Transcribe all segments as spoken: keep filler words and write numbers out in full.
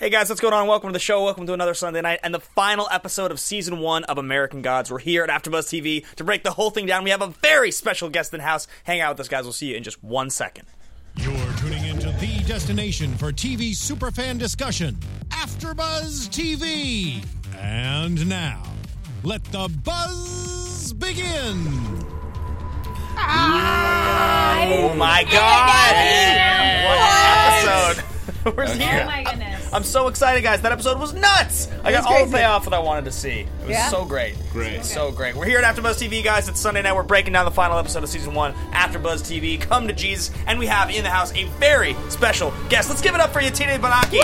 Hey guys, what's going on? Welcome to the show. Welcome to another Sunday night and the final episode of Season one of American Gods. We're here at AfterBuzz T V to break the whole thing down. We have a very special guest in the house. Hang out with us, guys. We'll see you in just one second. You're tuning into the destination for T V superfan discussion, AfterBuzz T V. And now, let the buzz begin. Oh my God! What episode! Where's Okay. here? Oh my goodness. I'm so excited, guys. That episode was nuts. I got all the payoff that I wanted to see. It was Yeah? so great. Great. It was so great. We're here at AfterBuzz T V, guys. It's Sunday night. We're breaking down the final episode of Season one, AfterBuzz T V. Come to Jesus. And we have in the house a very special guest. Let's give it up for Yatina Banaki.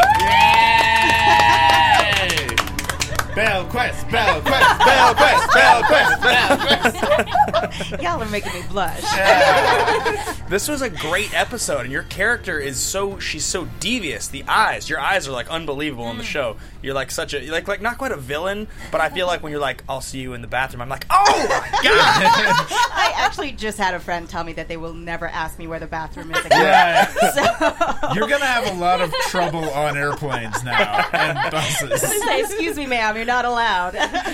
Yay! Bell Quest, Bell Quest, Bell Quest, Bell Quest, Bell Quest. Y'all are making me blush. This was a great episode, and your character is so, she's so devious. The eyes, your eyes are like unbelievable in the show. You're like such a, you're like, like not quite a villain, but I feel like when you're like, I'll see you in the bathroom, I'm like, oh my God! I actually just had a friend tell me that they will never ask me where the bathroom is again. Yeah. So, You're going to have a lot of trouble on airplanes now and buses. say, excuse me, ma'am, you're not allowed.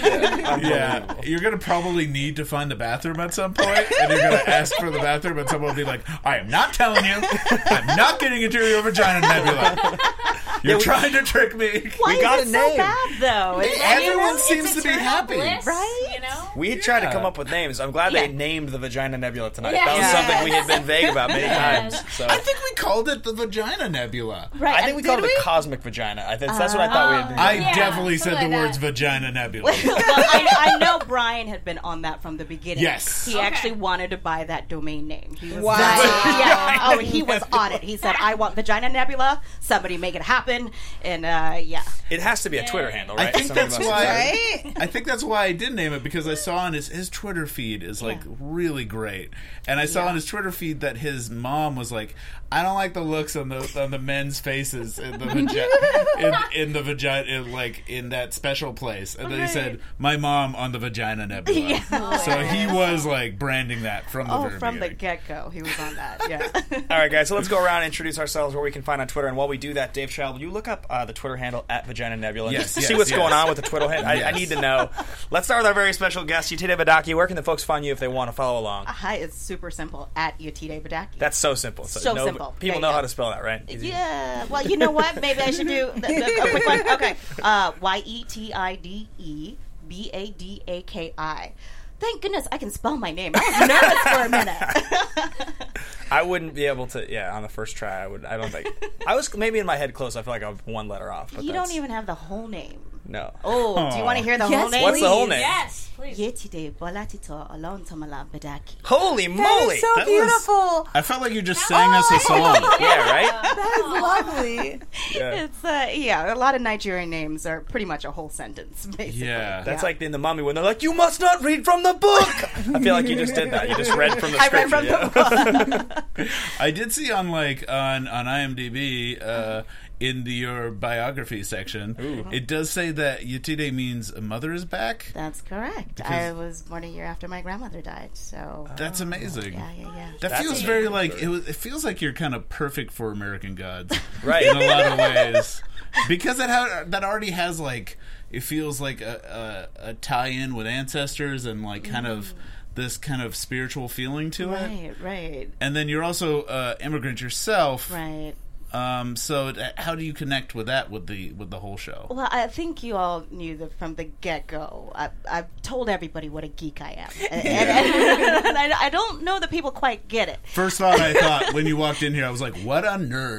Yeah. You're going to probably need to find the bathroom at some point, and you're going to ask for the bathroom, and someone will be like, I am not telling you. I'm not getting into your vagina nebula. You're Yeah, we- trying to trick me. Why We got is a it name. so bad, though? It's, Everyone it's seems to be eternal happy. bliss, Right? You know? We had tried to come Yeah. up with names. I'm glad they Yeah. named the Vagina Nebula tonight. Yes. That was Yes. something we had been vague about many times. So I think we called it the vagina nebula. right. I think we and called it did the Cosmic Vagina. I think that's what I Uh, thought we had been I doing. Yeah, definitely said the something like words that. vagina nebula. well, I, I know Brian had been on that from the beginning. Yes. He Okay. actually wanted to buy that domain name. He was Wow. like- yeah. Oh, he was on it. He said, I want Vagina Nebula. Somebody make it happen. And, uh, yeah. It has to be a Twitter handle, right? I think Somebody that's must- why. Right? I think that's why I did name it, because I saw on his his Twitter feed is like Yeah. really great, and I saw Yeah. on his Twitter feed that his mom was like, "I don't like the looks on the on the men's faces in the vagi- in, in the vagina, in, like in that special place," and then he said, "My mom on the Vagina Nebula." Yeah. So he was like branding that from the Oh, very from the beginning. get-go. He was on that, yeah. All right, guys, so let's go around and introduce ourselves, where we can find on Twitter. And while we do that, Dave Child, will you look up uh, the Twitter handle at Vagina Nebula and Yes, just yes, see what's yes. going on with the Twitter handle? I, I Yes. need to know. Let's start with our very special guest, Yatina Badaki. Where can the folks find you if they want to follow along? Hi, it's super simple. At Yotide Badaki. That's so simple. So no- simple. People There know you how go. to spell that, right? Easy. Yeah. Well, you know what? Maybe I should do the, the, a quick one. Okay. Uh, Y E T I D E B A D A K I. Thank goodness I can spell my name. I was nervous for a minute. I wouldn't be able to. Yeah, on the first try, I would. I don't think. I was maybe in my head close. I feel like I'm one letter off. But You that's, don't even have the whole name. No. Oh, do you want to hear the Yes, whole name? What's the whole name? Yes, please. Yetide Bolatito Alon Tomala Badaki. Holy moly! so That was- beautiful. I felt like you just sang us a song. Yeah, right. That is lovely. Yeah. It's uh, yeah, a lot of Nigerian names are pretty much a whole sentence, basically. Yeah. That's like in the Mummy when they're like, "You must not read from the book." I feel like you just did that. You just read from the I scripture. read from yeah. the book. I did see on like on on IMDb uh, in the, your biography section, it does say that Yetide means a mother is back. That's correct. Because- I was born a year after my grandmother died, so That's amazing. yeah, yeah, yeah. That That's feels a- very like it, was, it feels like you're kind of perfect for American Gods Right. in a lot of ways, because it ha- that already has like it feels like a, a, a tie-in with ancestors and like kind of this kind of spiritual feeling to it. Right, right, And then you're also uh, immigrant yourself. right. Um, so it, how do you connect with that with the with the whole show? Well, I think you all knew that from the get-go. I, I've told everybody what a geek I am, and, and, and I, I don't know that people quite get it. First thought I thought when you walked in here, I was like, "What a nerd!"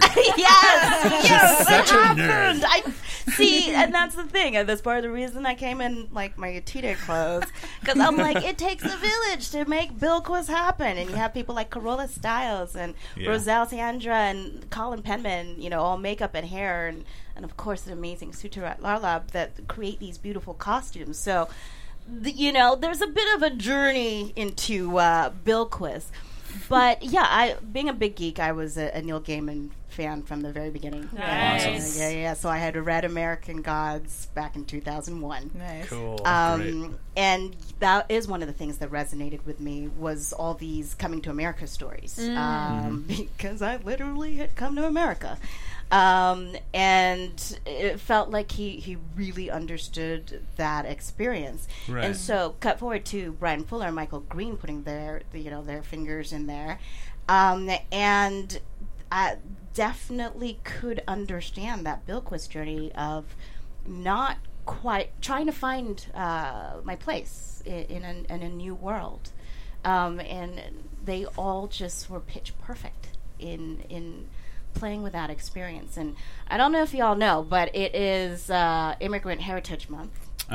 Yes, yes, such it a happened. nerd. I see, and that's the thing. And that's part of the reason I came in like my Yetide clothes, because I'm like, it takes a village to make Bilquis happen, and you have people like Corolla Stiles and Yeah. Roselle Sandra and Colin Penman, you know, all makeup and hair, and and of course the amazing Suturat Larlab that create these beautiful costumes. So, the, you know, there's a bit of a journey into uh, Bilquis. But yeah, I being a big geek, I was a, a Neil Gaiman fan from the very beginning. Nice. Uh, yeah, yeah. So I had read American Gods back in two thousand one. Nice. Cool. Um, and that is one of the things that resonated with me was all these coming to America stories, um, because I literally had come to America. Um, and it felt like he, he really understood that experience. Right. And so, cut forward to Brian Fuller and Michael Green putting their, you know, their fingers in there, um, and I definitely could understand that Bilquist journey of not quite trying to find uh, my place in, in, a, in a new world, um, and they all just were pitch perfect in in. playing with that experience. And I don't know if y'all know, but it is uh, Immigrant Heritage Month.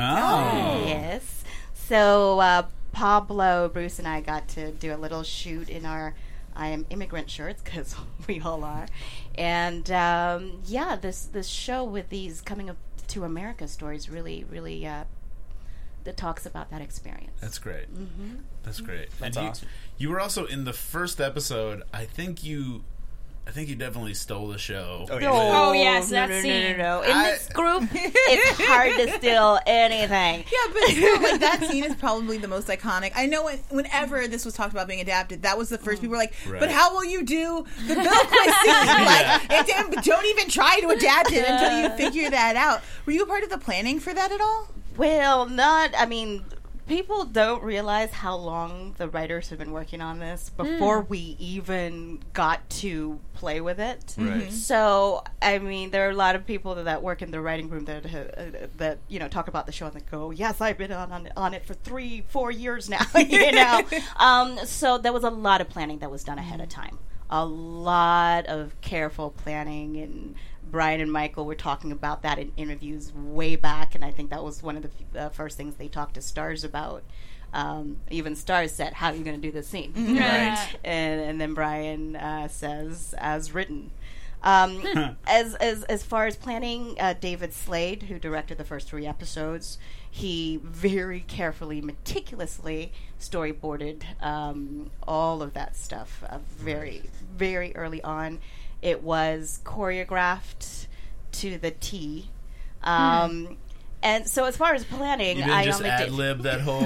Oh. Yes. So uh, Pablo, Bruce, and I got to do a little shoot in our I Am Immigrant shirts, because we all are. And um, yeah, this, this show with these coming up to America stories really, really uh, that talks about that experience. That's great. Mm-hmm. That's great. That's and awesome. You, you were also in the first episode, I think you... I think you definitely stole the show. Oh, yeah. Oh, yes, no, that no, no, scene. no, no. In I- this group, it's hard to steal anything. Yeah, but still, like, that scene is probably the most iconic. I know when, whenever this was talked about being adapted, that was the first people were like, Right. but how will you do the Bilquist scene? Like, it didn't- don't even try to adapt it until you figure that out. Were you a part of the planning for that at all? Well, not, I mean, people don't realize how long the writers have been working on this before we even got to play with it. Right. So, I mean, there are a lot of people that, that work in the writing room that, uh, that you know, talk about the show and they go, yes, I've been on, on, on it for three, four years now, you know. Um, so there was a lot of planning that was done ahead of time. A lot of careful planning, and Brian and Michael were talking about that in interviews way back, and I think that was one of the f- uh, first things they talked to Stars about. Um, even Stars said, how are you going to do this scene? Right. and, and then Brian uh, says, as written. Um, as, as as far as planning, uh, David Slade, who directed the first three episodes, he very carefully, meticulously storyboarded um, all of that stuff uh, very, very early on. It was choreographed to the T. Um, And so as far as planning, You didn't I just only ad did... lib that whole...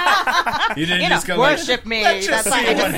you didn't You know, just go worship like, me. let's just That's see why I what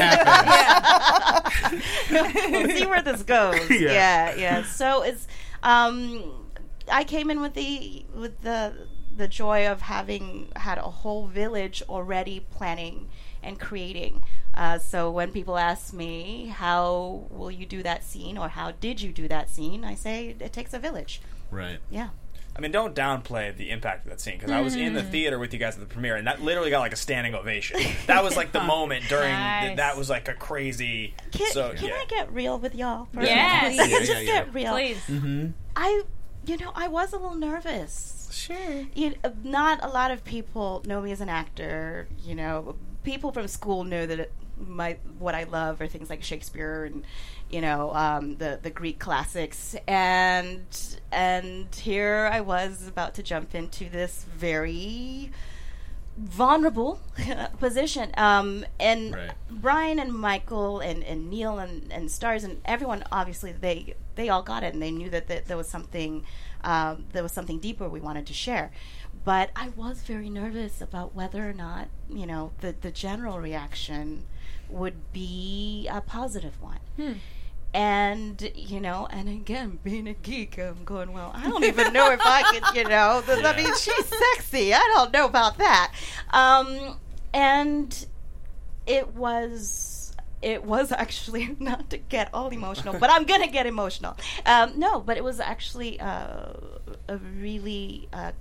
just- happens. We'll see where this goes. Yeah. yeah, yeah. So it's um, I came in with the with the the joy of having had a whole village already planning and creating. Uh, so when people ask me, how will you do that scene, or how did you do that scene, I say it takes a village. Right. Yeah. I mean, don't downplay the impact of that scene, because I was in the theater with you guys at the premiere, and that literally got like a standing ovation. That was like the moment during Nice. th- that was like a crazy. Can, so can yeah. I get real with y'all? For a Yes. minute? Yeah, Just yeah, yeah. get real. Please. Mm-hmm. I, you know, I was a little nervous. Sure. You, uh, not a lot of people know me as an actor. You know, people from school know that it, my what I love are things like Shakespeare and, you know, um, the the Greek classics. And and here I was about to jump into this very vulnerable position. Um, and Right. Brian and Michael and, and Neil and, and Stars and everyone, obviously, they they all got it, and they knew that, that there was something um, there was something deeper we wanted to share. But I was very nervous about whether or not, you know, the, the general reaction would be a positive one. Hmm. And, you know, and again, being a geek, I'm going, well, I don't even know if I could, you know, th- I mean, she's sexy. I don't know about that. Um, and it was, it was actually, not to get all emotional, but I'm going to get emotional. Um, no, but it was actually uh, a really uh,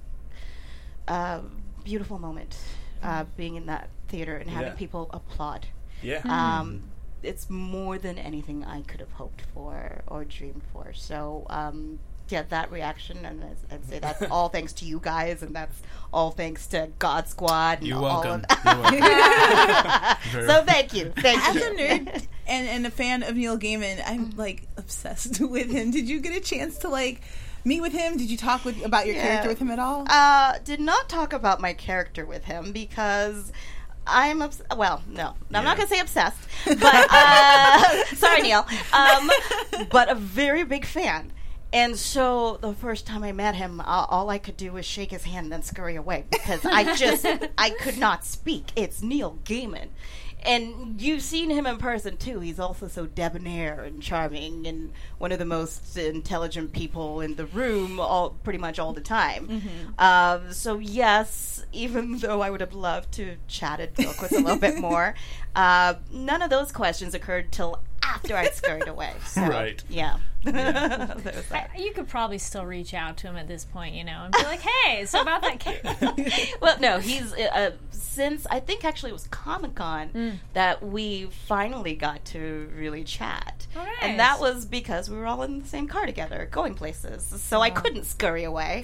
uh, beautiful moment uh, being in that theater and having Yeah. people applaud. Yeah. Um, it's more than anything I could have hoped for or dreamed for. So, um, yeah, that reaction, and I'd- I'd say that's all thanks to you guys, and that's all thanks to God Squad. And You're all welcome. Of You're welcome. Very- so thank you, thank As you. a nerd and, and a fan of Neil Gaiman, I'm like obsessed with him. Did you get a chance to like meet with him? Did you talk with about your Yeah. character with him at all? Uh, did not talk about my character with him because I'm obs- well, no, I'm not Yeah. gonna say obsessed, but uh, sorry, Neil. Um, but a very big fan. And so the first time I met him, uh, all I could do was shake his hand and then scurry away because I just I could not speak. It's Neil Gaiman, and you've seen him in person too. He's also so debonair and charming, and one of the most intelligent people in the room, all pretty much all the time. Mm-hmm. Um, so yes, even though I would have loved to chatted Bilquis a little bit more, uh, none of those questions occurred till after I'd scurried away. So, Right. Yeah. Yeah. There was that. You could probably still reach out to him at this point, you know, and be like, "Hey, so about that cake." Well, no, he's uh, since I think actually it was Comic Con Mm. that we finally got to really chat, Oh, nice. and that was because we were all in the same car together, going places. So I couldn't scurry away,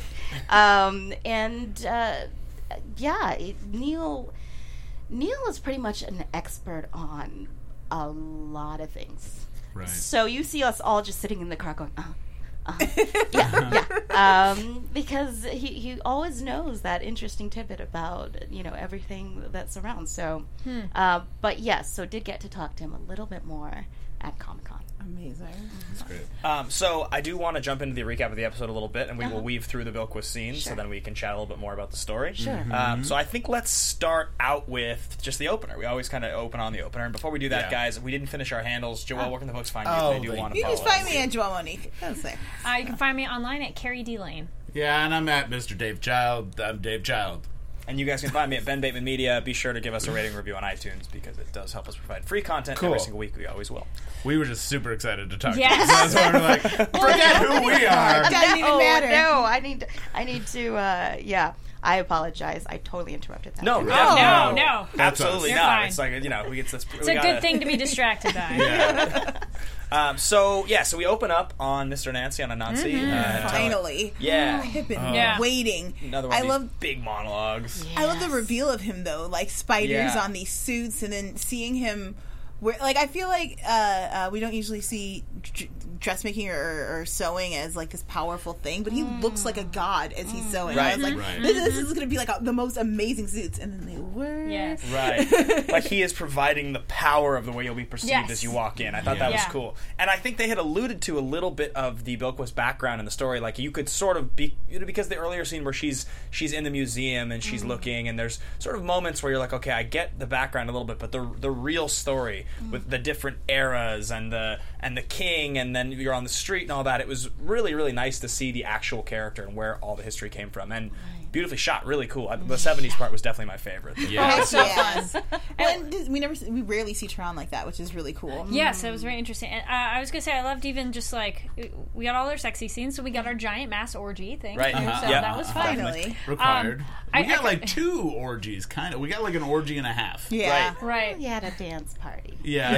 um, and uh, yeah, it, Neil Neil is pretty much an expert on a lot of things. Right. So you see us all just sitting in the car going, uh, uh, yeah, yeah, um, because he, he always knows that interesting tidbit about, you know, everything that's around. So, Hmm. uh, but yes, so did get to talk to him a little bit more at Comic Con. Amazing. That's great. Um, so I do want to jump into the recap of the episode a little bit, and we Uh-huh. will weave through the Bilquis scenes, so Sure. then we can chat a little bit more about the story. Sure. Um, so I think let's start out with just the opener. We always kind of open on the opener. And before we do that, Yeah. guys, we didn't finish our handles. Joelle, where can the folks find you Oh, if they do thank want to You follow can find us? me at Joelle Monique. That's it. Uh, you can find me online at Carrie D Lane. Yeah, and I'm at Mister Dave Child. I'm Dave Child. And you guys can find me at Ben Bateman Media. Be sure to give us a rating review on iTunes because it does help us provide free content Cool. every single week. We always will. We were just super excited to talk Yes. to you. So that's why we're like, forget who we are. Doesn't even Oh matter. no, I need to, I need to. Uh, yeah, I apologize. I totally interrupted that. No, No, definitely no, not. no. That's Absolutely us. not. You're fine. It's like, you know, we get this. It's a good thing to be distracted by. Yeah. Um, so, yeah, so we open up on Mister Nancy, on Anansi. Mm-hmm. Uh, Finally. Yeah. I've been Yeah. waiting. Another one I of these love big monologues. I love the reveal of him though, like spiders Yeah. on these suits, and then seeing him. Where, like I feel like uh, uh, we don't usually see d- dressmaking or, or sewing as like this powerful thing, but he looks like a god as he's sewing. I Right. was like, Right. this, this is going to be like a, the most amazing suits, and then they were. Yes. Right. Like he is providing the power of the way you'll be perceived Yes. as you walk in. I thought that was Yeah. cool. And I think they had alluded to a little bit of the Bilquis background in the story. Like you could sort of be, you know, because the earlier scene where she's she's in the museum and she's looking, and there's sort of moments where you're like, okay, I get the background a little bit, but the the real story with the different eras and the and the king, and then you're on the street and all that. It was really, really nice to see the actual character and where all the history came from. And beautifully shot, really cool. I- The seventies part was definitely my favorite. Yeah. Oh, so Yeah. fun. Well, and this- we never, we rarely see Tron like that, which is really cool. Yes, it was very interesting. And uh, I was gonna say, I loved even just like we got all our sexy scenes, so we got our giant mass orgy thing. Right. too, Uh-huh. So Yeah. that was fun. Finally. Required. Um, I- we got I- like two orgies, kind of. We got like an orgy and a half. Yeah. Right. Right. We had a dance party. Yeah.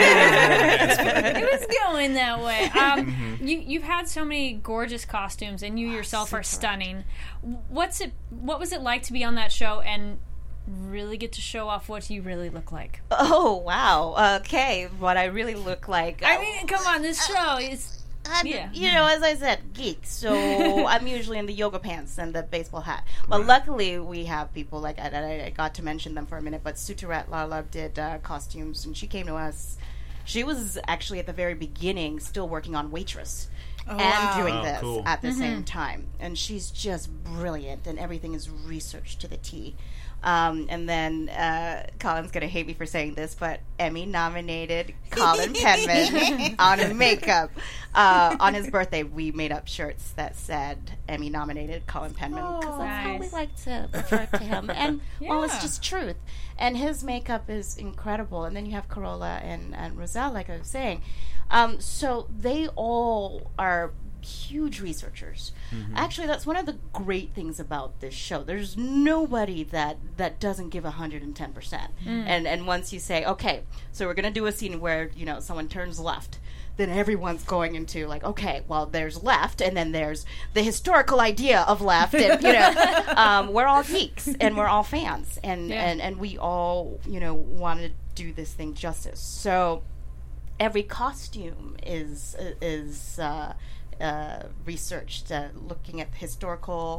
It was going that way. Um, you you've had so many gorgeous costumes, and you yourself are stunning. What's it? What was it like to be on that show and really get to show off what you really look like? Oh wow. Okay, what I really look like. I mean, come on, this show is. I'm, Yeah. you know, as I said, geek. So I'm usually in the yoga pants and the baseball hat. But luckily, we have people like I, I, I got to mention them for a minute. But Suturat Larlab did uh, costumes, and she came to us. She was actually at the very beginning still working on Waitress and wow. doing Oh, this cool. at the same time. And she's just brilliant, and everything is researched to the T. Um, and then uh, Colin's going to hate me for saying this, but Emmy-nominated Colin Penman on makeup. Uh, on his birthday, we made up shirts that said Emmy-nominated Colin Penman because that's how we Nice. like to refer to him. And, well, it's Yeah. just truth. And his makeup is incredible. And then you have Corolla and, and Roselle, like I was saying. Um, so they all are huge researchers. Actually, that's one of the great things about this show. There's nobody that that doesn't give one hundred ten percent. And and once you say, okay, so we're going to do a scene where, you know, someone turns left, then everyone's going into like, okay, well, there's left, and then there's the historical idea of left, and you know, um, we're all geeks and we're all fans, and Yeah. and and we all, you know, want to do this thing justice. So every costume is is uh, uh, researched, uh, looking at historical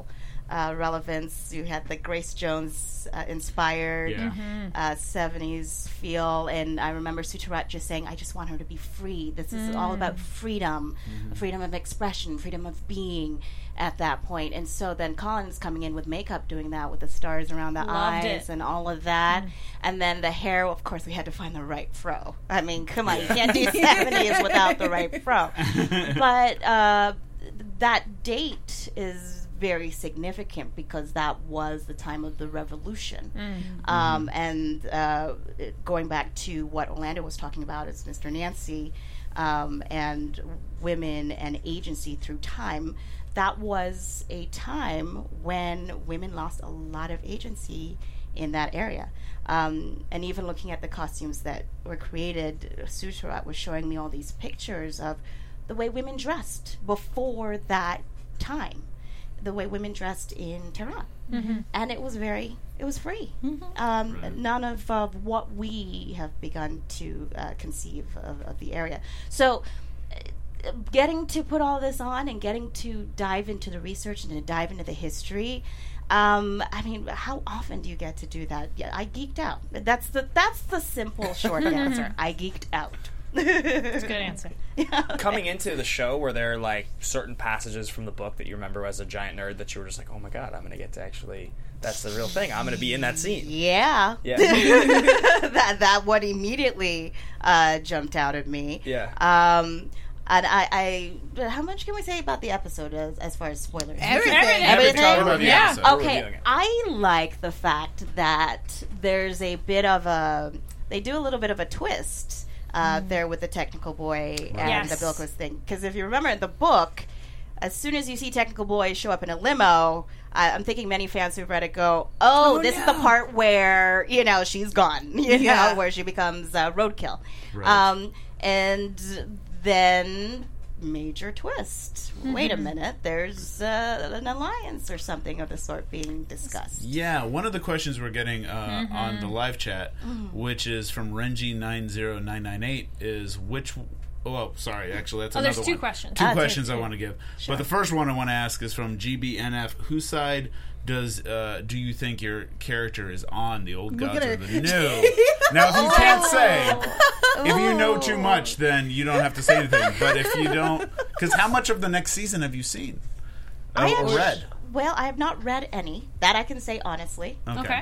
uh, relevance. You had the Grace Jones uh, inspired Yeah. uh, seventies feel, and I remember Sucharat just saying, "I just want her to be free. This is all about freedom, freedom of expression, freedom of being." At that point, and so then Colin's coming in with makeup, doing that with the stars around the Loved eyes it. and all of that, and then the hair. Of course, we had to find the right fro. I mean, come on, you can't do seventies without the right fro. But uh, that date is very significant because that was the time of the revolution. Mm-hmm. Um, and uh, it- going back to what Orlando was talking about as Mister Nancy um, and women and agency through time, that was a time when women lost a lot of agency in that area. Um, and even looking at the costumes that were created, Sucharat was showing me all these pictures of the way women dressed before that time, the way women dressed in Tehran. Mm-hmm. And it was very, it was free. Um, None of uh, what we have begun to uh, conceive of, of the area. So uh, getting to put all this on and getting to dive into the research and to dive into the history, um, I mean, how often do you get to do that? Yeah, I geeked out. That's the that's the simple short answer. I geeked out. That's a good answer. Coming into the show, were there like certain passages from the book that you remember as a giant nerd that you were just like, oh my god, I'm going to get to actually, that's the real thing. I'm going to be in that scene. Yeah. Yeah. that that one immediately uh, jumped out at me. Yeah. Um, and I, I, how much can we say about the episode as, as far as spoilers? Everything. Everything? Talk about the Yeah. episode. We're Okay, reviewing it. I like the fact that there's a bit of a, they do a little bit of a twist uh, there with the Technical Boy and Yes. the Bilquis thing. Because if you remember in the book, as soon as you see Technical Boy show up in a limo, I, I'm thinking many fans who've read it go, oh, Oh, this is no. the part where, you know, she's gone, you Yeah. know, where she becomes uh, roadkill. Right. Um, and then major twist. Wait a minute, there's uh, an alliance or something of the sort being discussed. Yeah, one of the questions we're getting uh, on the live chat, which is from Renji nine zero nine nine eight, is which. Oh, sorry. Actually, that's Oh, another there's two one. questions. Two Ah, two, questions I two. want to give. But the first one I want to ask is from G B N F. Whose side does uh, do you think your character is on, the old Look gods at or her. the new? Now, if you can't say, if you know too much, then you don't have to say anything. But if you don't, because how much of the next season have you seen? I Oh, actually- read. Well, I have not read any. That I can say honestly. Okay. Okay.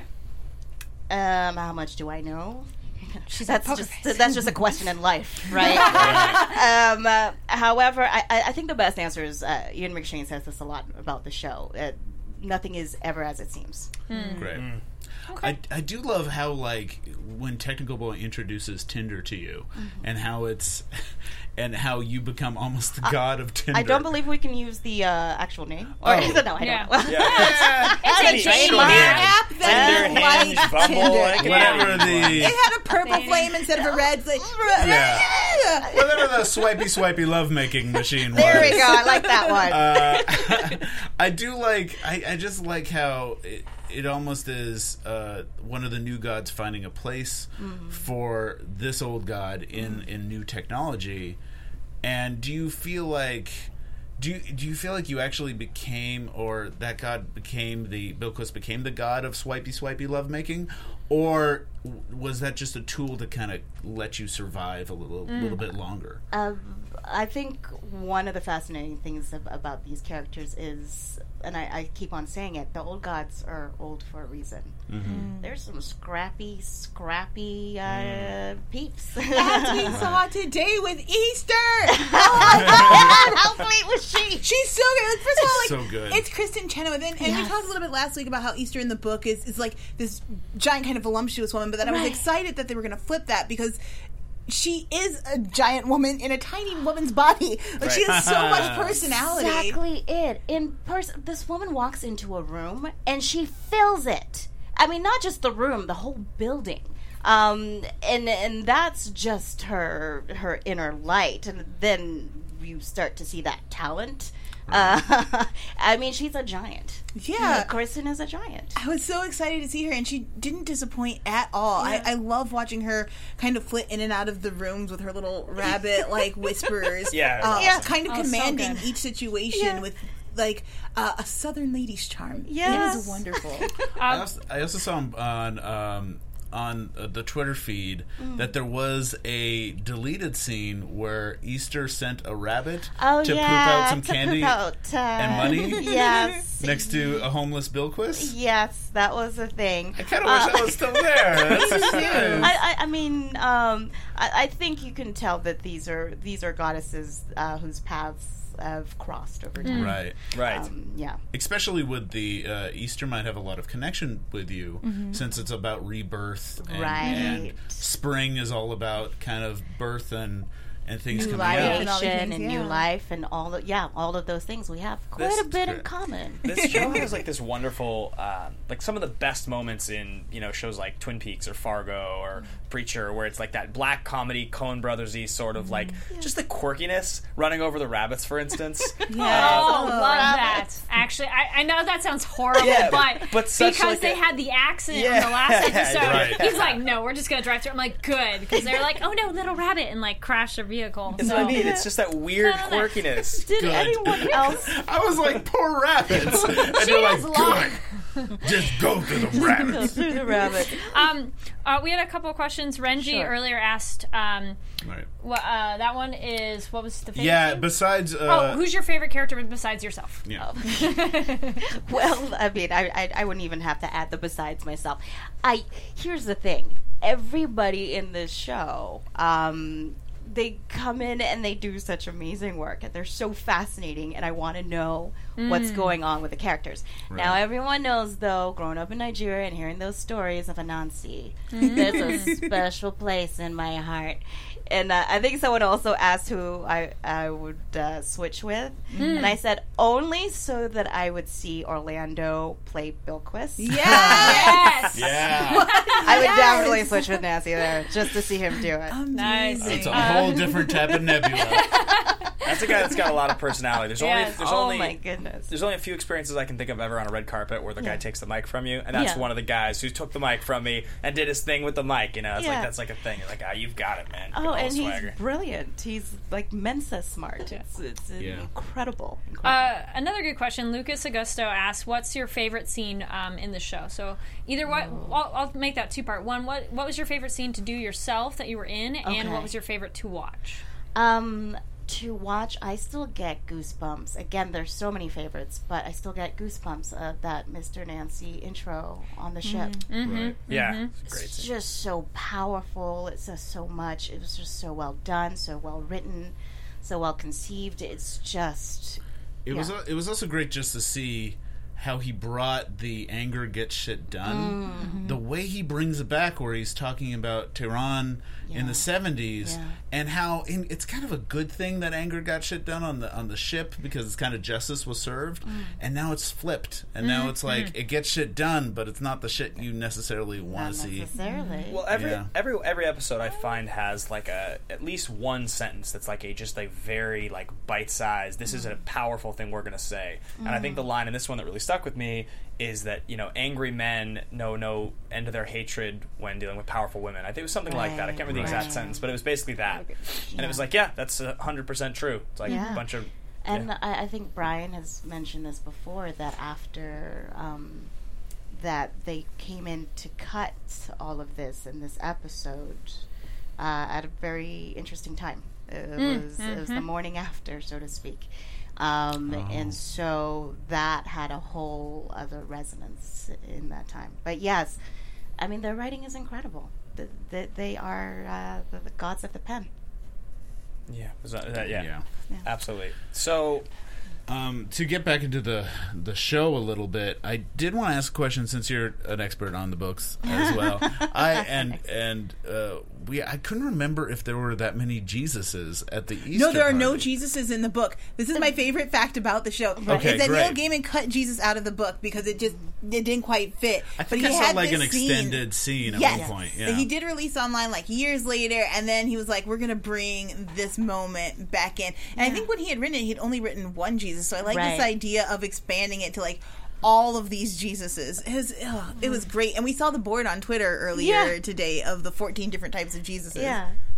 Um, how much do I know? She's That's poker just face. that's just a question in life, right? um, uh, however, I, I I think the best answer is uh, Ian McShane says this a lot about the show. Uh, nothing is ever as it seems. Great. I, I do love how, like, when Technical Boy introduces Tinder to you, and how it's and how you become almost the god of Tinder. I don't believe we can use the uh, actual name. Or Oh. is it? No, I Yeah. don't know. Yeah. It's a Any- dating any app. app that Tinder, is Hinge, like Bumble, Tinder. like, Whatever It the had a purple Dating. flame instead of a red. It's like, yeah, whatever the swipey swipey lovemaking machine was. There we go. I like that one. Uh, I do like. I, I just like how it, it almost is uh, one of the new gods finding a place for this old god in in new technology. And do you feel like? Do you, do you feel like you actually became, or that god became the Bilquis became the god of swipey swipey lovemaking, or w- was that just a tool to kind of let you survive a little little bit longer? Uh, I think one of the fascinating things ab- about these characters is, and I, I keep on saying it, the old gods are old for a reason. There's some scrappy, scrappy uh, peeps. as we saw today with Easter. How sweet was she? She's so good. First of all, like, So good. it's Kristen Chenoweth, and, and we Yes. talked a little bit last week about how Easter in the book is, is like this giant kind of voluptuous woman, but then I was Right. excited that they were going to flip that because she is a giant woman in a tiny woman's body. Like, she has so much personality. Exactly it. In person, this woman walks into a room and she fills it. I mean, not just the room, the whole building. Um, and and that's just her her inner light, and then you start to see that talent. Uh, I mean, she's a giant. Yeah. Kristen is a giant. I was so excited to see her, and she didn't disappoint at all. I, I love watching her kind of flit in and out of the rooms with her little rabbit like whispers. Yeah. uh, Yeah. kind of Oh, so commanding good. each situation Yeah. with like uh, a Southern lady's charm. Yes. It is wonderful. I, also, I also saw him on um, on uh, the Twitter feed Mm. that there was a deleted scene where Easter sent a rabbit Oh, to yeah, poop out some to candy poop out, uh, and money Yes. next to a homeless Bilquist. Yes, that was a thing. I kind of wish Uh, that was still there. That's so nice. I, I, I mean, um, I, I think you can tell that these are these are goddesses uh, whose paths have crossed over time. Right. Right. Um, yeah. Especially with the uh, Easter might have a lot of connection with you since it's about rebirth. And, Right. and spring is all about kind of birth and, and things New coming life. out. and all the Creation things, and new yeah. life and all of, yeah, all of those things we have quite This- a bit in Great. common. This show has like this wonderful, uh, like some of the best moments in you know shows like Twin Peaks or Fargo or Preacher, where it's like that black comedy Coen Brothers-y sort of like just the quirkiness, running over the rabbits, for instance. Yeah. Oh, Oh, love that. rabbits. Actually, I, I know that sounds horrible, Yeah, but, but such because like they a- had the accident Yeah, in the last episode, right. he's like, no, we're just going to drive through. I'm like, good. Because they're like, oh no, little rabbit, and like crash their vehicle. That's So- what I mean. It's just that weird No, no, no. quirkiness. Did Good. anyone else? I was like, poor rabbits. And you're like, has long- good. Just go to the rabbits. Through the rabbit. Um, uh, we had a couple of questions. Renji Sure. earlier asked, um, Right. what, uh, that one is, what was the favorite Yeah, scene? besides... Uh, Oh, who's your favorite character besides yourself? yeah. Well, I mean, I, I I wouldn't even have to add the besides myself. I here's the thing: everybody in this show, um, they come in and they do such amazing work, and they're so fascinating, and I want to know what's going on with the characters. Now, Right. everyone knows, though, growing up in Nigeria and hearing those stories of Anansi, there's a special place in my heart. And uh, I think someone also asked who I, I would uh, switch with. And I said, only so that I would see Orlando play Bilquist. Yes! Yeah. I would definitely switch with Nancy there, just to see him do it. Nice. It's a whole different type of nebula. That's a guy that's got a lot of personality. There's only Yes. there's Oh only my goodness. there's only a few experiences I can think of ever on a red carpet where the guy Yeah. takes the mic from you, and that's Yeah. one of the guys who took the mic from me and did his thing with the mic. You know, it's Yeah. like that's like a thing. You're like, ah, you've got it, man. Good Oh, old and swagger. he's brilliant. He's like Mensa smart. It's, it's Yeah. incredible. incredible. Uh, another good question. Lucas Augusto asked, "What's your favorite scene um, in the show?" So either what, I'll, I'll make that two part. One, what what was your favorite scene to do yourself that you were in, and Okay. what was your favorite to watch? Um, to watch, I still get goosebumps. Again, there's so many favorites, but I still get goosebumps of that Mister Nancy intro on the ship. Right. yeah, it's a great It's scene. just so powerful. It says so much. It was just so well done, so well written, so well conceived. It's just It was Yeah. it was also great just to see how he brought the anger gets shit done. Mm-hmm. The way he brings it back, where he's talking about Tehran in Yeah. the seventies, Yeah. and how in, it's kind of a good thing that anger got shit done on the on the ship because it's kind of justice was served, Mm. and now it's flipped, and now it's like it gets shit done, but it's not the shit you necessarily not want to see. necessarily. Well, every Yeah. every every episode I find has like a at least one sentence that's like a just a very like bite sized. This is a powerful thing we're gonna say, and I think the line in this one that really stuck with me is that you know angry men know no end to their hatred when dealing with powerful women. I think it was something like that. I can't remember the Right. exact sentence, but it was basically that, and it was like, yeah, that's a hundred percent true. It's like Yeah. a bunch of And yeah. I, I think Brian has mentioned this before, that after um, that they came in to cut all of this in this episode uh, at a very interesting time. It was it was the morning after, so to speak. Um, And so that had a whole other resonance in that time. But yes, I mean, their writing is incredible. The, the, they are uh, the, the gods of the pen. yeah, was that, that- yeah, Yeah. absolutely. So Um, to get back into the the show a little bit, I did want to ask a question since you're an expert on the books as well. I and and uh, we I couldn't remember if there were that many Jesuses at the Easter. No, there are no party. Jesuses in the book. This is my favorite fact about the show. Okay, is that great. Neil Gaiman cut Jesus out of the book because it just it didn't quite fit. I think but I he saw had like an this scene- extended scene at Yes. one point. Yeah. That he did release online like years later, and then he was like, "We're gonna bring this moment back in." And I think when he had written it, he'd only written one Jesus. So I like Right. this idea of expanding it to like all of these Jesuses. It was, ugh, it was great, and we saw the board on Twitter earlier Yeah. today of the fourteen different types of Jesuses. Yeah.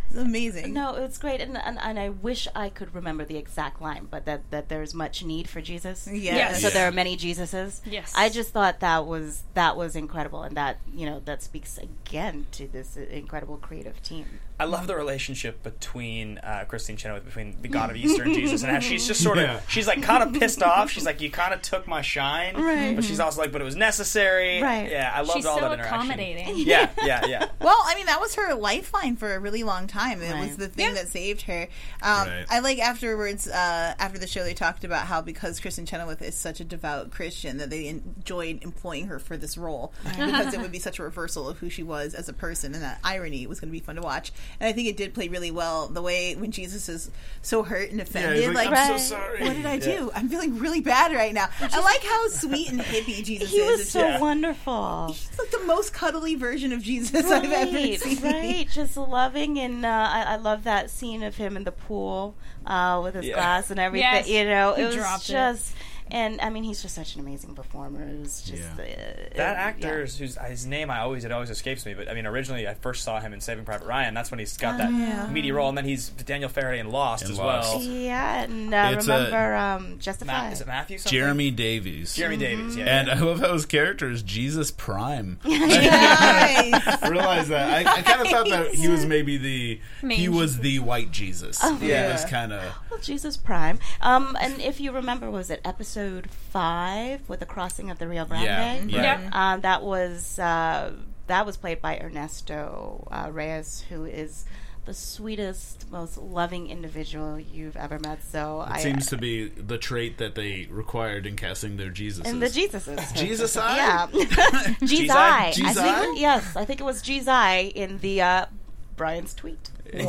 It's amazing. No, it's great, and, and and I wish I could remember the exact line, but that, that there's much need for Jesus. Yes. Yes. So Yeah. there are many Jesuses. Yes. I just thought that was that was incredible, and that you know that speaks again to this incredible creative team. I love the relationship between uh, Christine Chenoweth, between the God of Easter and Jesus, and how she's just sort of, Yeah. she's like kind of pissed off. She's like, you kind of took my shine, Right. but she's also like, but it was necessary. Right. Yeah, I loved She's all so that interaction. accommodating. Yeah, yeah, yeah. Well, I mean, that was her lifeline for a really long time. It was Right. the thing that saved her. Um, Right. I like afterwards, uh, after the show, they talked about how because Kristen Chenoweth is such a devout Christian that they enjoyed employing her for this role because it would be such a reversal of who she was as a person, and that irony was going to be fun to watch. And I think it did play really well the way when Jesus is so hurt and offended, he's like, like, "I'm Right. so sorry." what did I do? I'm feeling really bad right now. I like how sweet and hippie Jesus He is. was It's so Yeah. wonderful. It's like the most cuddly version of Jesus I've ever Right, seen. right, just loving, and uh, I, I love that scene of him in the pool uh, with his Yeah. glass and everything. Yes, you know, he it was dropped it. just, and I mean, he's just such an amazing performer. It was just Yeah. uh, That uh, actor, yeah. whose his name I always it always escapes me, but I mean originally I first saw him in Saving Private Ryan. That's when he's got that yeah. meaty role, and then he's Daniel Faraday in Lost In as Lost. well. Yeah, and uh, It's a- remember um, Justified. Ma- is it Matthew? Something? Jeremy Davies. Jeremy Davies. Yeah, And yeah. I love how his character is Jesus Prime. Nice. I realized that. I, I kind of thought that he was maybe the Main he was the white Jesus. Oh, He yeah. was kind of Well, Jesus Prime. Um, and if you remember, was it episode five with the crossing of the Rio Grande? yeah, yeah. Yep. Um, that was uh, that was played by Ernesto uh, Reyes, who is the sweetest, most loving individual you've ever met. So It I seems to be the trait that they required in casting their Jesuses. and the Jesuses. Jesus eye? Yeah, Jesus. I Jesus think eye? yes, I think it was Jesus I in the uh, Brian's tweet. Wow.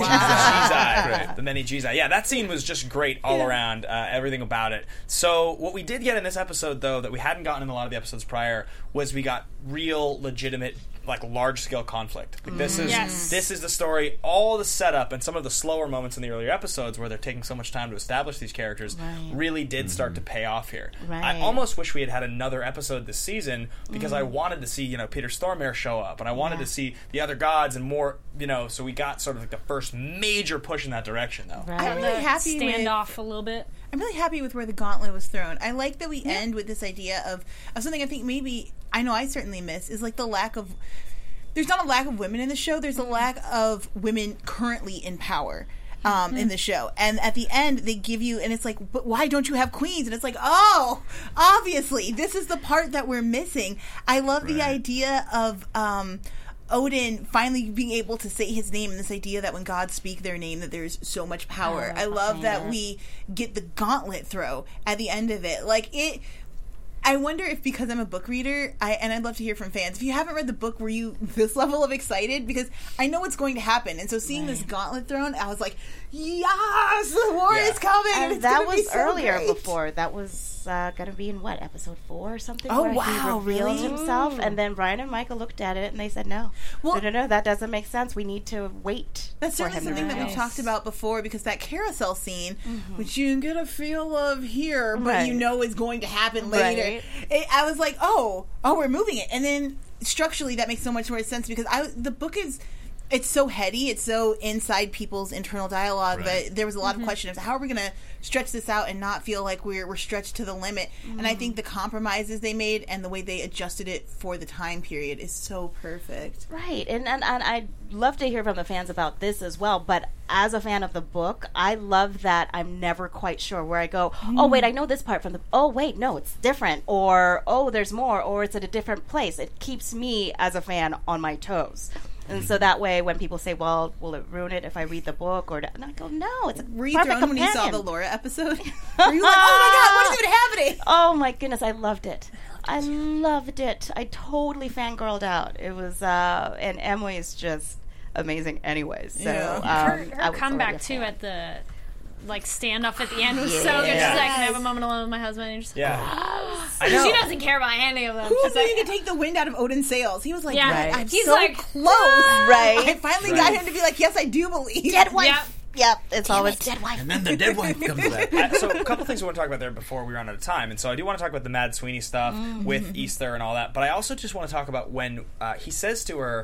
Right. The many G's. Yeah, that scene was just great all around, uh, everything about it. So what we did get in this episode, though, that we hadn't gotten in a lot of the episodes prior, was we got real, legitimate, like large-scale conflict. Like, this is Yes. this is the story, all the setup, and some of the slower moments in the earlier episodes where they're taking so much time to establish these characters Right. really did start to pay off here. I Right. almost wish we had had another episode this season because I wanted to see, you know, Peter Stormare show up, and I wanted Yeah. to see the other gods and more, you know, so we got sort of like the first major push in that direction, though. Right. I'm really happy with Stand off a little bit. I'm really happy with where the gauntlet was thrown. I like that we end with this idea of, of something I think maybe I know I certainly miss is like the lack of. There's not a lack of women in the show. There's a lack of women currently in power um, in the show. And at the end, they give you, and it's like, but why don't you have queens? And it's like, oh, obviously, this is the part that we're missing. I love the Right. idea of. Um, Odin finally being able to say his name, and this idea that when gods speak their name that there's so much power. Power I love behind that it. we get the gauntlet throw at the end of it. Like it I wonder if because I'm a book reader, I and I'd love to hear from fans. If you haven't read the book, were you this level of excited? Because I know what's going to happen. And so seeing this gauntlet thrown, I was like, yes, the war Yeah. is coming. And, And it's that gonna be was so earlier great. before. That was uh, going to be in what, episode four or something? Oh, where wow, he revealed really? himself, and then Brian and Michael looked at it and they said, "No, Well- no, no, no, that doesn't make sense. We need to wait." That's for certainly him to something that reveal." we've talked about before because that carousel scene, which you can get a feel of here, but Right. you know is going to happen later. Right. It, I was like, oh, oh, we're moving it, and then structurally that makes so much more sense because I the book is. It's so heady. It's so inside people's internal dialogue Right. that there was a lot of question of how are we going to stretch this out and not feel like we're we're stretched to the limit. And I think the compromises they made and the way they adjusted it for the time period is so perfect. Right, and, and and I'd love to hear from the fans about this as well. But as a fan of the book, I love that I'm never quite sure where I go. Oh wait, I know this part from the. Oh wait, no, it's different. Or oh, there's more. Or it's at a different place. It keeps me as a fan on my toes. And so that way, when people say, "Well, will it ruin it if I read the book?" or and I go, "No, it's a Were you perfect thrown when you saw companion." the Laura episode? Were you like, oh my god, what is even happening? Oh my goodness, I loved it. I loved it. I totally fangirled out. It was, uh, and Emily's just amazing anyway. So Yeah. um, her I her was already comeback a too fan. at the like standoff at the end was so good. She's Yes. like, "Can I have a moment alone with my husband?" And just, Yeah. I know. she doesn't care about any of them. Who She's was like, going to take the wind out of Odin's sails? He was like, Yeah. right. Right. I'm He's so like, close. Right. I finally Right. got him to be like, yes, I do believe. Dead wife. Yep. Yep, it's always dead wife. and then the dead wife comes back. Uh, so a couple things we want to talk about there before we run out of time, and so I do want to talk about the Mad Sweeney stuff with Easter and all that, but I also just want to talk about when uh, he says to her,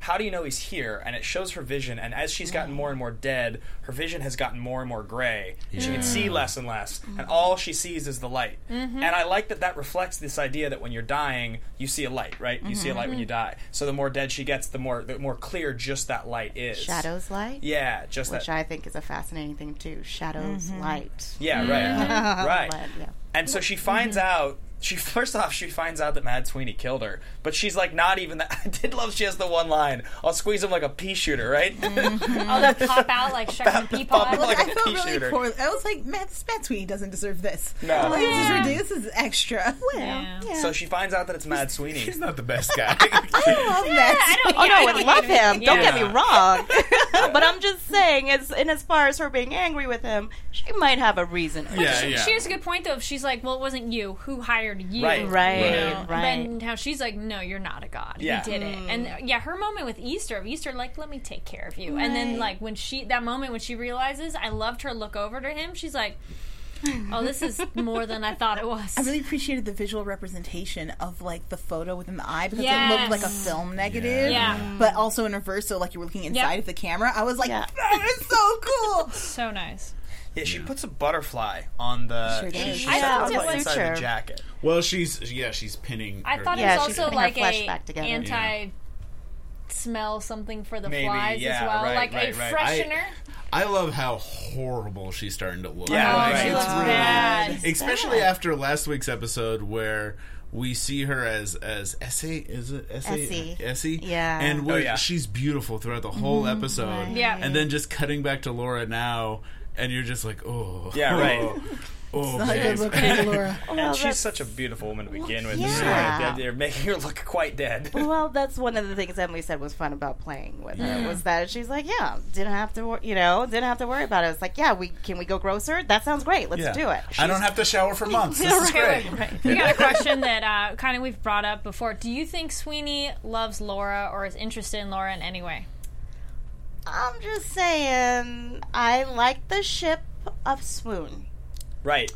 how do you know he's here? And it shows her vision, and as she's gotten more and more dead, her vision has gotten more and more gray. And she can see less and less, and all she sees is the light. Mm-hmm. And I like that that reflects this idea that when you're dying, you see a light, right? You mm-hmm. see a light when you die. So the more dead she gets, the more the more clear just that light is. Shadow's light? Yeah, just Which that. I think is a fascinating thing, too. Shadow's Mm-hmm. light. Yeah, right. right. But, yeah. And so she finds out. She first off, she finds out that Mad Sweeney killed her, but she's like not even that. I did love she has the one line: "I'll squeeze him like a pea shooter," right? Mm-hmm. Oh, that pop out like shark and pea pod. Like I a felt pea really shooter. poor. I was like, Matt, Matt Sweeney doesn't deserve this. No. I'm like, this is Yeah. ridiculous. This is extra. Yeah. Yeah. So she finds out that it's Mad Sweeney. He's not the best guy. I love Matt. I don't, Oh yeah, no, I I don't love hate him. Don't Yeah. get me wrong. But I'm just saying, as in as far as her being angry with him, she might have a reason. Yeah, She, yeah. she has a good point though. If she's like, "Well, it wasn't you. Who hired you?" Right. Right, You know? right. And how she's like, "No, you're not a god. Yeah. He did it." And uh, yeah, her moment with Easter, of Easter, like, "Let me take care of you." And then Right. like when she that moment when she realizes, I loved her look over to him. She's like, "Oh, this is more than I thought it was." I really appreciated the visual representation of like the photo within the eye because it Yes. looked like a film negative, Yeah. but also in reverse, so like you were looking inside Yep. of the camera. I was like, Yeah. that is so cool. So nice. Yeah, she puts a butterfly on the. Sure does. She I puts a thought it butterfly was- inside Sure. the jacket. Well, she's yeah, she's pinning. I her- thought Yeah, it was she's also putting her like flesh a back together. anti smell something for the Maybe, flies yeah, as well, right, like right, a right. freshener. I love how horrible she's starting to look. Yeah, Oh, right. she It's looks really bad. especially after last week's episode where we see her as as Essie, is it Essie? Essie. Essie? Yeah. And Oh, where yeah. she's beautiful throughout the whole episode. right. Yeah. And then just cutting back to Laura now, and you're just like, oh. Yeah, right. Oh, Not babe. good looking, Laura. Well, And she's that's- such a beautiful woman to begin with. yeah. They're making her look quite dead. Well, that's one of the things Emily said was fun about playing with her Yeah. was that she's like, yeah, didn't have to, wor- you know, didn't have to worry about it. It's like, yeah, we can we go grocer? That sounds great. Let's Yeah. do it. I don't have to shower for months. This is Right, great. right. We got a question that uh, kind of we've brought up before. Do you think Sweeney loves Laura or is interested in Laura in any way? I'm just saying, I like the ship of Swoon. Right.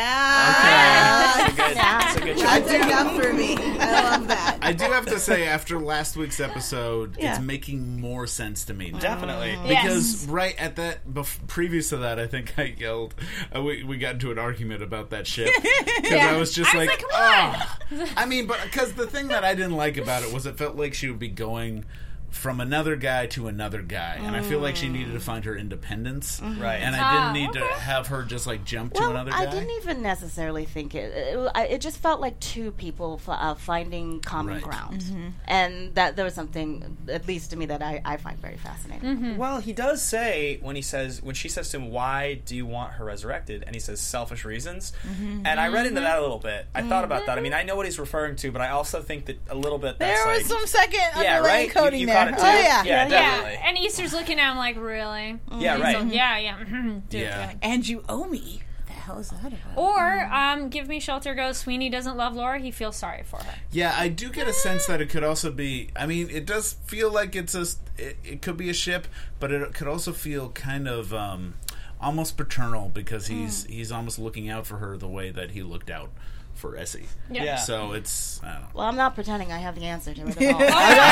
Yeah. That's a good, that's a good That's choice. enough for me. I love that. I do have to say, after last week's episode, Yeah. it's making more sense to me now. Definitely. Because right at that, bef- previous to that, I think I yelled. Uh, we we got into an argument about that ship because I was just I was like, like, come "Oh." I mean, but because the thing that I didn't like about it was it felt like she would be going from another guy to another guy, and I feel like she needed to find her independence, Right. and I Ah, didn't need to okay. have her just like jump to Well, another guy. I didn't even necessarily think it. It, I- it just felt like two people f- uh, finding common Right. ground, and that there was something, at least to me, that I, I find very fascinating. Well, he does say when he says when she says to him, "Why do you want her resurrected?" and he says, "Selfish reasons." And I read into that a little bit. I thought about that. I mean, I know what he's referring to, but I also think that a little bit that's There like, was some second yeah, underlying right. You- coding you there. caught it too? Oh yeah. Yeah, definitely. Yeah. And Easter's looking at him like, really? Yeah, He's right. like, yeah, yeah. mhm, do it, Yeah. do it. And you owe me. What the hell is that about? Or um, Give Me Shelter goes, Sweeney doesn't love Laura. He feels sorry for her. Yeah, I do get a sense that it could also be. I mean, it does feel like it's a. It, it could be a ship, but it could also feel kind of um, almost paternal because he's he's almost looking out for her the way that he looked out for Essie. Yeah. Yeah. So it's. I don't know. Well, I'm not pretending I have the answer to it at all.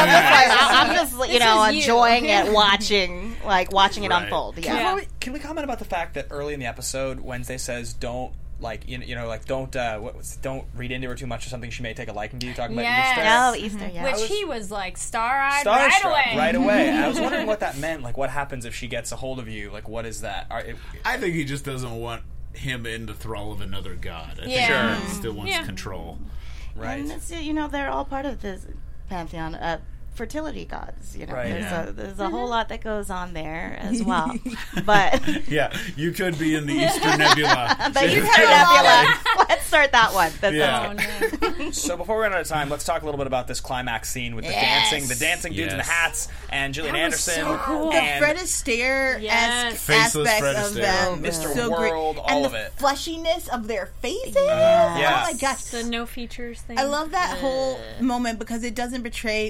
I, I'm just, you This know, is you. enjoying it, watching, like watching it Right. unfold. Can, Yeah. we, Yeah. can we- can we comment about the fact that early in the episode, Wednesday says, "Don't like you know, you know like don't uh, what was, don't read into her too much or something. She may take a liking to you." Talking Yes. about Oh, Easter. Easter, yeah. Which was- he was like star-eyed right Starstruck away. right away. I was wondering what that meant. Like, what happens if she gets a hold of you? Like, what is that? Are, it, I think he just doesn't want him in the thrall of another god. I Yeah. think he still wants Yeah. control. right. And it's, you know, they're all part of this pantheon of fertility gods. You know, Right. there's Yeah. a there's a whole lot that goes on there as well. But Yeah, you could be in the Easter Nebula. the Easter Yeah. Nebula. Let's start that one. That Yeah. sounds good. Oh, no. So before we run out of time, let's talk a little bit about this climax scene with the Yes. dancing, the dancing dudes in the Yes. hats, and Gillian That was Anderson, so cool. The and Fred Astaire-esque Yes. Faceless aspects Fred of Astaire. them. Mister So World, great. all and of the it. fleshiness of their faces. Yeah. Oh my gosh. The no features thing. I love that whole moment because it doesn't betray what Easter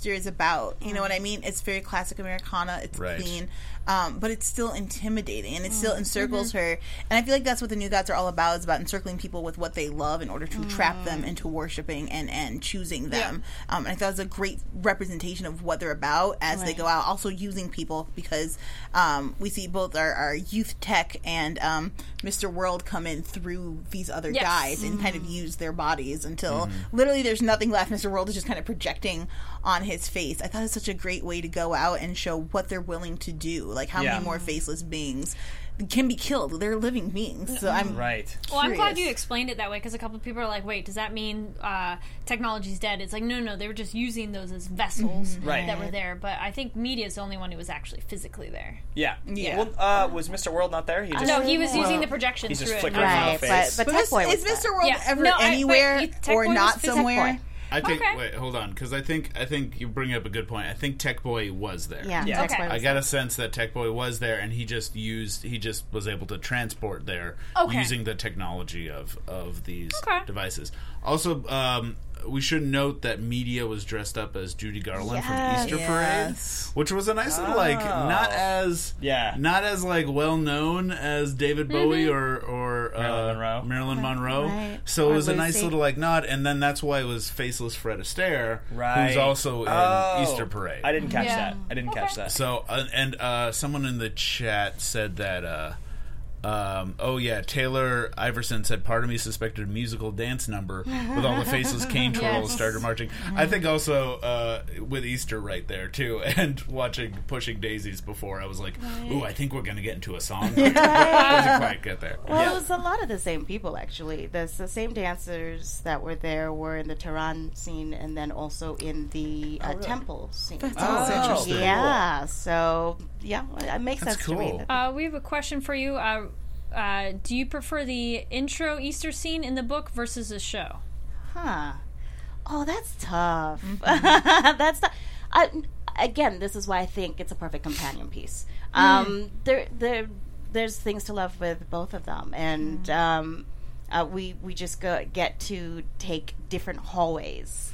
Easter is about. You know what I mean? It's very classic Americana. It's Right. clean. Um, but it's still intimidating, and it still encircles her. And I feel like that's what the New Gods are all about, is about encircling people with what they love in order to trap them into worshiping and, and choosing them. Um, and I thought it was a great representation of what they're about as they Right. go out. Also using people, because um, we see both our, our youth tech and um, Mister World come in through these other Yes. guys and kind of use their bodies until literally there's nothing left. Mister World is just kind of projecting on his face. I thought it was such a great way to go out and show what they're willing to do. Like, how Yeah. many more faceless beings can be killed? They're living beings. So I'm Right. Well, I'm glad curious. you explained it that way, because a couple of people are like, wait, does that mean uh, technology's dead? It's like, no, no, they were just using those as vessels Right. that were there. But I think Media's the only one who was actually physically there. Yeah. Yeah. Well, uh, was Mister World not there? He just No, he was Well, using the projection he's just through it. flickering on Right, the but face. but But Tech is, Boy was is Mister there. World Yeah. ever No, I- anywhere but Tech or Boy was not physical. somewhere? Boy. I think. Okay. Wait, hold on, because I think I think you bring up a good point. I think Tech Boy was there. Yeah, Yeah. Tech Okay. Boy I was got a sense that Tech Boy was there, and he just used he just was able to transport there Okay. using the technology of of these Okay. devices. Also, um, we should note that Media was dressed up as Judy Garland from Yes. Easter Yes. Parade, which was a nice little like not as Yeah. not as like well known as David Bowie or or uh, Marilyn Monroe. Marilyn Monroe. Right. So Or it was a nice Lucy. little like nod, and then that's why it was faceless Fred Astaire, Right. who's also in Oh. Easter Parade. I didn't catch Yeah. that. I didn't catch that. So, uh, and uh, someone in the chat said that, uh, um, oh yeah, Taylor Iverson said, part of me suspected a musical dance number with all the faceless cane twirls Yes. started marching. I think also uh, with Easter right there, too, and watching Pushing Daisies before, I was like, ooh, I think we're going to get into a song. Doesn't quite get there. Well, Yeah. it was a lot of the same people, actually. The, the same dancers that were there were in the Tehran scene and then also in the uh, temple scene. That's Oh, interesting. Yeah, so, yeah, it makes That's sense to cool. me. Uh, we have a question for you. Uh, uh, do you prefer the intro Easter scene in the book versus the show? Huh. Oh, that's tough. Mm-hmm. that's tough. I, again, this is why I think it's a perfect companion piece. Um, Mm. there, there, there's things to love with both of them, and Mm. um, uh, we we just go, get to take different hallways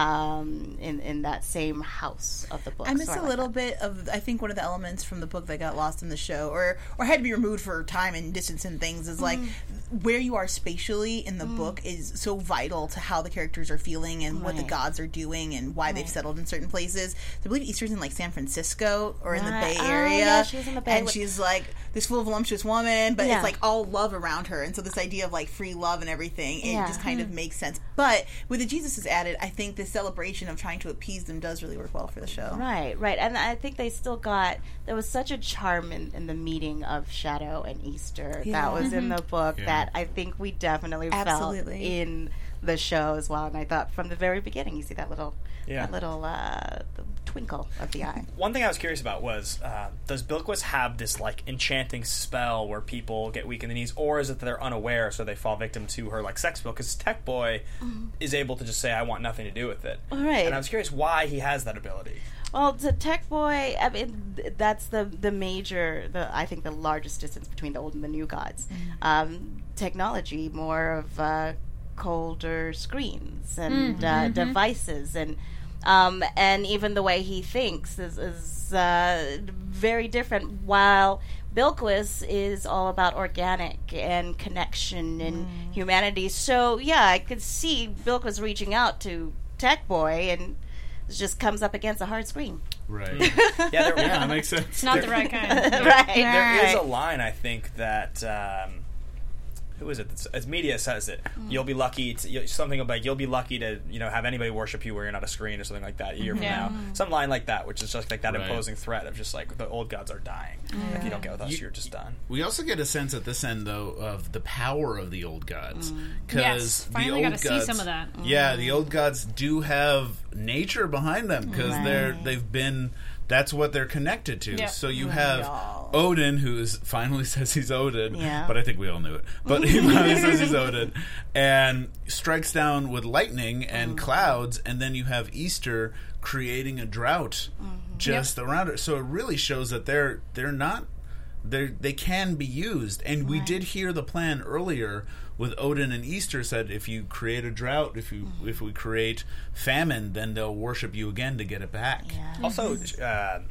um, in in that same house of the book. I miss So a like little that. bit of, I think one of the elements from the book that got lost in the show, or or had to be removed for time and distance and things, is like where you are spatially in the book is so vital to how the characters are feeling and what the Right. gods are doing and why they've Right. settled in certain places. I believe Easter's in like San Francisco or in the Right. Bay Oh, Area. yeah, she was in the Bay and with- she's like this full voluptuous woman, but Yeah. it's like all love around her. And so this idea of like free love and everything, it Yeah. just kind of makes sense. But with the Jesus is added, I think the celebration of trying to appease them does really work well for the show. Right, right. And I think they still got, there was such a charm in, in the meeting of Shadow and Easter Yeah. that was in the book Yeah. that I think we definitely Absolutely. felt in the show as well. And I thought from the very beginning, you see that little, Yeah. that little uh, twinkle of the eye. One thing I was curious about was, uh, does Bilquis have this like enchanting spell where people get weak in the knees, or is it that they're unaware, so they fall victim to her like sex spell? Because Tech Boy is able to just say, "I want nothing to do with it." Right. And I was curious why he has that ability. Well, to Tech Boy, I mean, th- that's the the major, the I think the largest distance between the old and the new gods. Um, technology, more of uh, colder screens and uh, devices, and um, and even the way he thinks is, is uh, very different. While Bilquis is all about organic and connection and humanity. So yeah, I could see Bilquis reaching out to Tech Boy and it just comes up against a hard screen. Right. Yeah, there, Yeah, that makes sense. It's not the right kind. right. there is a right. line I think that um, who is it? It's, it's media says it. You'll be lucky. To, you, something like you'll be lucky to you know have anybody worship you where you're not a screen or something like that a year from Yeah. now. Some line like that, which is just like that Right. imposing threat of just like the old gods are dying. If you don't get with us, You- you're just done. We also get a sense at this end, though, of the power of the old gods. Yes, Because the finally old got to gods, see some of that. Yeah, the old gods do have nature behind them because Right. they're they've been. That's what they're connected to. Yeah. So you have Y'all. Odin, who is finally says he's Odin, Yeah. but I think we all knew it. But he finally says he's Odin, and strikes down with lightning and clouds, and then you have Easter creating a drought just around it. So it really shows that they're they're not they they can be used. And we Right. did hear the plan earlier with Odin and Easter said if you create a drought, if you Mm-hmm. if we create famine, then they'll worship you again to get it back. Yeah. Also, uh,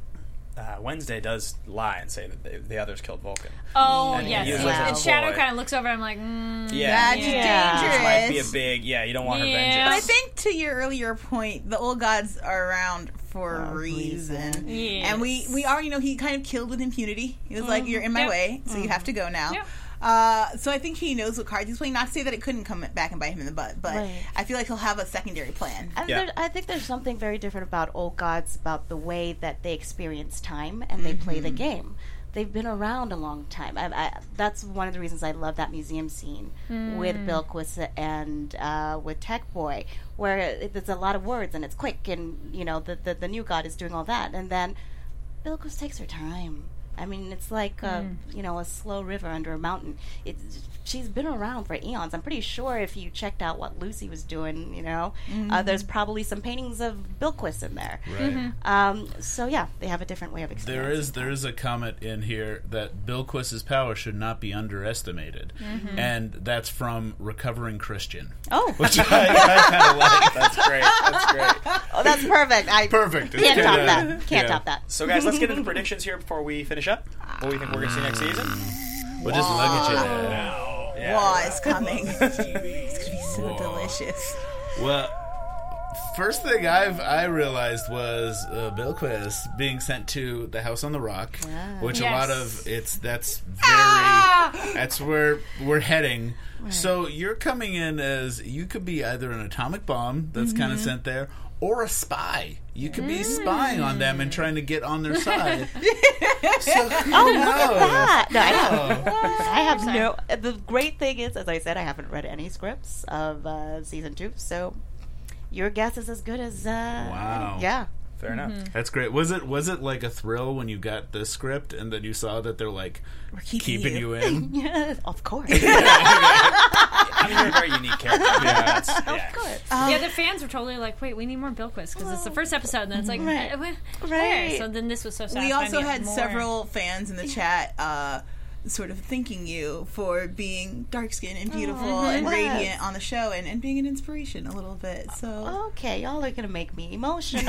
uh, Wednesday does lie and say that they, the others killed Vulcan. Oh, And yes. he uses Wow. And a Shadow ploy. kind of looks over. I'm like, mm, Yeah, That's Yeah. dangerous. Which might be a big. Yeah, you don't want her Yeah. vengeance. But I think to your earlier point, the old gods are around for a For a reason. reason. Yes. And we, we already know he kind of killed with impunity. He was like, you're in my Yep. way, so you have to go now. Yep. Uh, so I think he knows what cards he's playing. Not to say that it couldn't come back and bite him in the butt, but Right. I feel like he'll have a secondary plan. And Yeah. there, I think there's something very different about old gods, about the way that they experience time and they play the game. They've been around a long time. I, I, that's one of the reasons I love that museum scene with Bilquis and uh, with Tech Boy, where it, there's a lot of words and it's quick, and you know the, the the new god is doing all that, and then Bilquis takes her time. I mean, it's like a, you know, a slow river under a mountain. It's, she's been around for eons. I'm pretty sure if you checked out what Lucy was doing, you know, uh, there's probably some paintings of Bilquis in there. Right. Um, so yeah, they have a different way of There experiencing. is there is a comment in here that Bilquis's power should not be underestimated, and that's from Recovering Christian, Oh, which I, I kind of like. That's great. That's great. oh, that's perfect. I Perfect. It's can't top kinda- that. Can't yeah. top that. So, guys, let's get into predictions here before we finish up. What do we think we're going to see next season? We'll just look at you. Yeah. War is coming. It's going to be so Whoa. delicious. Well, first thing I've I realized was uh, Bilquis being sent to the House on the Rock, which a lot Yes. of it's that's very Ah! that's where we're heading. So you're coming in as you could be either an atomic bomb that's kind of sent there, or a spy. You could be spying on them and trying to get on their side. So who knows? Ah, no, I have, Oh. I have no. The great thing is, as I said, I haven't read any scripts of uh, season two, so your guess is as good as. Uh, Wow. Yeah. Fair enough. That's great. Was it was it like a thrill when you got the script and then you saw that they're like keeping you in? Yeah, of course. I mean, you're a very unique character. Yeah, that's, yeah. Of course. yeah, the fans were totally like, wait, we need more Bilquis because it's the first episode, and then it's like, Right. uh, where? Right. Where? So then this was so satisfying. We also to get had more. several fans in the chat uh, sort of thanking you for being dark skinned and beautiful and yes. radiant on the show and, and being an inspiration a little bit. So Okay, y'all are gonna make me emotional.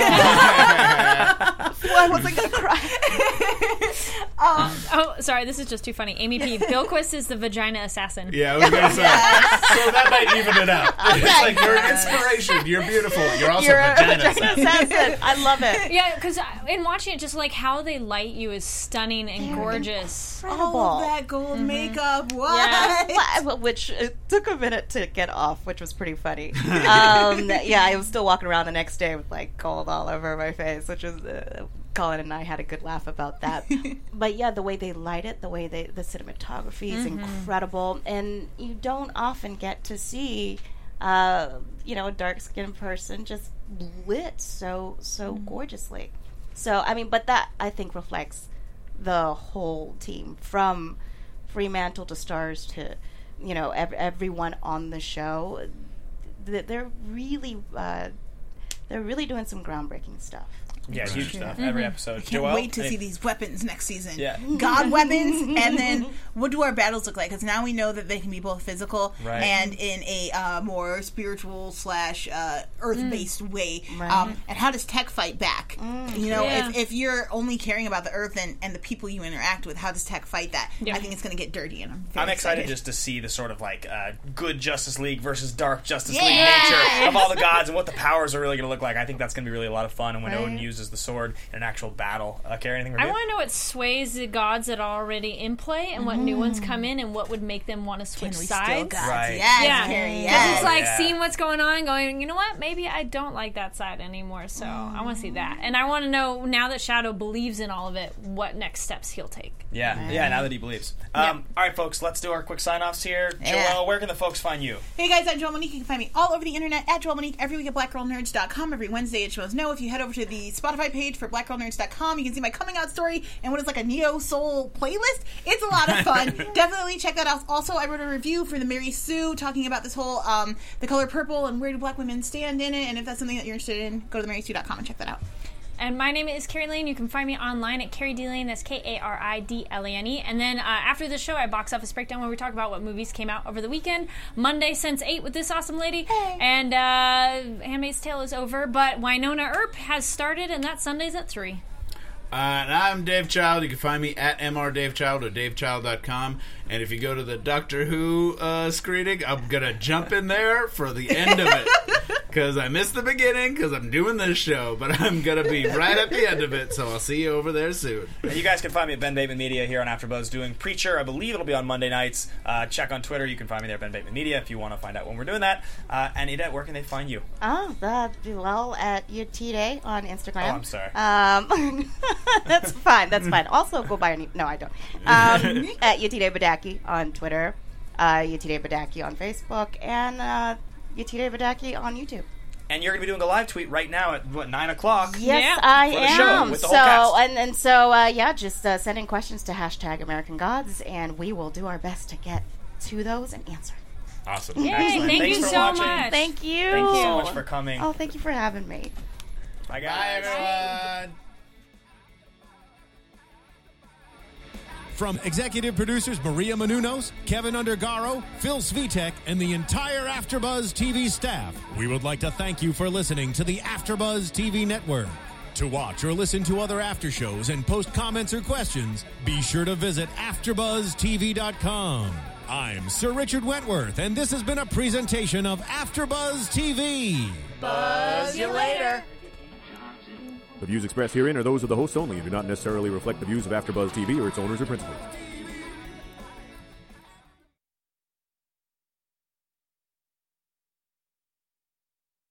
I wasn't gonna cry. Oh, sorry, this is just too funny. Amy P. Bilquis is the vagina assassin. Yeah, I was gonna say. So that might even it out. It's like you're an inspiration. You're beautiful. You're also You're a a vagina. vagina assassin. assassin. I love it. Yeah, because in watching it, just like how they light you is stunning and gorgeous. all of that gold makeup, what? Yeah. Well, which it took a minute to get off, which was pretty funny. Um, yeah, I was still walking around the next day with like gold all over my face, which was uh, Colin and I had a good laugh about that. But yeah, the way they light it, the way they the cinematography is incredible, and you don't often get to see, uh, you know, a dark skinned person just lit so so gorgeously. So I mean, but that I think reflects the whole team from Fremantle to Stars to, you know, ev- everyone on the show. Th- They're really, uh, they're really doing some groundbreaking stuff. Yeah, huge stuff. Every episode. Can't Joelle, wait to any- see these weapons next season. Yeah. God weapons, and then what do our battles look like? Because now we know that they can be both physical Right. and in a uh, more spiritual slash uh, earth-based way. Right. Um, and how does tech fight back? You know, Yeah. if, if you're only caring about the earth and, and the people you interact with, how does tech fight that? Yeah. I think it's going to get dirty, and I'm very I'm excited just to see the sort of like uh, good Justice League versus dark Justice League Yes! nature of all the gods and what the powers are really going to look like. I think that's going to be really a lot of fun. And when Right. Odin uses the sword in an actual battle, uh, Carrie, anything? I want to know what sways the gods that are already in play and what new ones come in and what would make them want to switch Can we steal sides. gods? Right. Yes, Yeah, Carrie, because yes. it's like Yeah. seeing what's going on and going, you know what, maybe I don't like that side anymore, so I want to see that. And I want to know, now that Shadow believes in all of it, what next steps he'll take. Yeah, yeah. Now that he believes. Um, All right, folks. Let's do our quick sign-offs here. Yeah. Joelle, where can the folks find you? Hey guys, I'm Joelle Monique. You can find me all over the internet at Joelle Monique, every week at black girl nerds dot com, every Wednesday at Shows No. If you head over to the Spotify page for black girl nerds dot com, you can see my coming out story and what is like a neo soul playlist. It's a lot of fun. Definitely check that out. Also, I wrote a review for the Mary Sue talking about this whole um, the color purple and where do black women stand in it. And if that's something that you're interested in, go to the mary sue dot com and check that out. And my name is Carrie Lane. You can find me online at Carrie D Lane. That's K A R I D L A N E. And then uh, after the show, I box office breakdown where we talk about what movies came out over the weekend. Monday, since eight with this awesome lady. Hey. And uh, Handmaid's Tale is over, but Winona Earp has started, and that's Sundays at three. Uh, and I'm Dave Child. You can find me at M R Dave Child or dave child dot com. And if you go to the Doctor Who uh, screening, I'm going to jump in there for the end of it. Because I missed the beginning because I'm doing this show. But I'm going to be right at the end of it. So I'll see you over there soon. And you guys can find me at Ben Bateman Media here on AfterBuzz doing Preacher. I believe it'll be on Monday nights. Uh, check on Twitter. You can find me there, Ben Bateman Media, if you want to find out when we're doing that. Uh, and Edette, where can they find you? Oh, the Bilal at Yatide on Instagram. Oh, I'm sorry. Um, that's fine. That's fine. Also, go buy any. No, I don't. Um, at Yatide Badaki on Twitter, uh, Yatide Badaki on Facebook, and uh, Yatide Badaki on YouTube. And you're going to be doing a live tweet right now at, what, nine o'clock? Yes, Yeah. I For the show, am. with the so, whole cast. and, and so, uh, yeah, just uh, send in questions to hashtag American Gods, and we will do our best to get to those and answer. Awesome. Yay, Excellent. thank Thanks you for so watching. much. Thank you. Thank you so much for coming. Oh, thank you for having me. Bye, Bye, guys. everyone. From executive producers Maria Menounos, Kevin Undergaro, Phil Svitek, and the entire AfterBuzz T V staff, we would like to thank you for listening to the AfterBuzz T V network. To watch or listen to other after shows and post comments or questions, be sure to visit after buzz t v dot com. I'm Sir Richard Wentworth, and this has been a presentation of AfterBuzz T V. Buzz you later. The views expressed herein are those of the hosts only and do not necessarily reflect the views of AfterBuzz T V or its owners or principals.